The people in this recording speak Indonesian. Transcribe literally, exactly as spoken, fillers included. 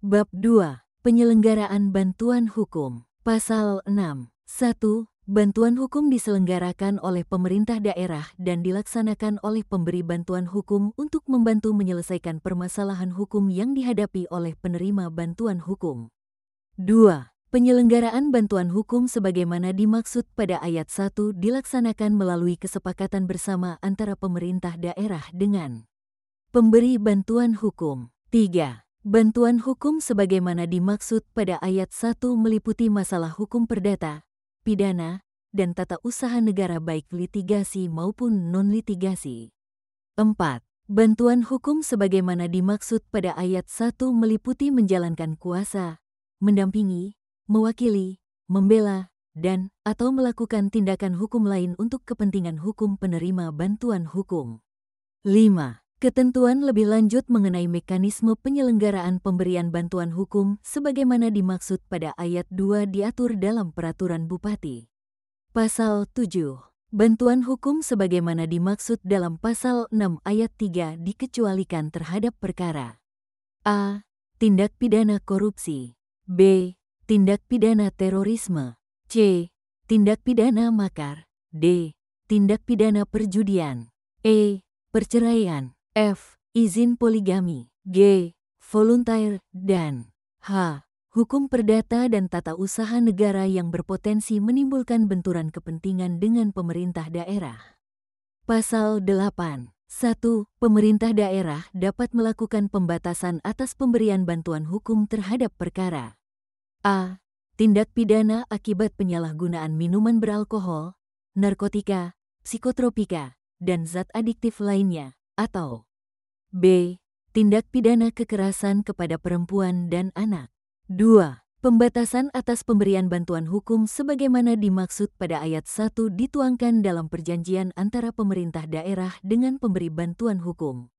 Bab dua. Penyelenggaraan bantuan hukum. Pasal enam. satu. Bantuan hukum diselenggarakan oleh pemerintah daerah dan dilaksanakan oleh pemberi bantuan hukum untuk membantu menyelesaikan permasalahan hukum yang dihadapi oleh penerima bantuan hukum. dua. Penyelenggaraan bantuan hukum sebagaimana dimaksud pada ayat satu dilaksanakan melalui kesepakatan bersama antara pemerintah daerah dengan pemberi bantuan hukum. tiga. Bantuan hukum sebagaimana dimaksud pada ayat satu meliputi masalah hukum perdata, pidana, dan tata usaha negara baik litigasi maupun non-litigasi. empat. Bantuan hukum sebagaimana dimaksud pada ayat satu meliputi menjalankan kuasa, mendampingi, mewakili, membela, dan atau melakukan tindakan hukum lain untuk kepentingan hukum penerima bantuan hukum. lima. Ketentuan lebih lanjut mengenai mekanisme penyelenggaraan pemberian bantuan hukum sebagaimana dimaksud pada ayat dua diatur dalam Peraturan Bupati. Pasal tujuh. Bantuan hukum sebagaimana dimaksud dalam Pasal enam ayat tiga dikecualikan terhadap perkara a. Tindak pidana korupsi, b. Tindak pidana terorisme, c. Tindak pidana makar, d. Tindak pidana perjudian, e. Perceraian, f. Izin poligami, g. Volunteer, dan h. Hukum perdata dan tata usaha negara yang berpotensi menimbulkan benturan kepentingan dengan pemerintah daerah. Pasal delapan. satu. Pemerintah daerah dapat melakukan pembatasan atas pemberian bantuan hukum terhadap perkara a. Tindak pidana akibat penyalahgunaan minuman beralkohol, narkotika, psikotropika, dan zat adiktif lainnya, atau b. Tindak pidana kekerasan kepada perempuan dan anak. dua. Pembatasan atas pemberian bantuan hukum sebagaimana dimaksud pada ayat satu dituangkan dalam perjanjian antara pemerintah daerah dengan pemberi bantuan hukum.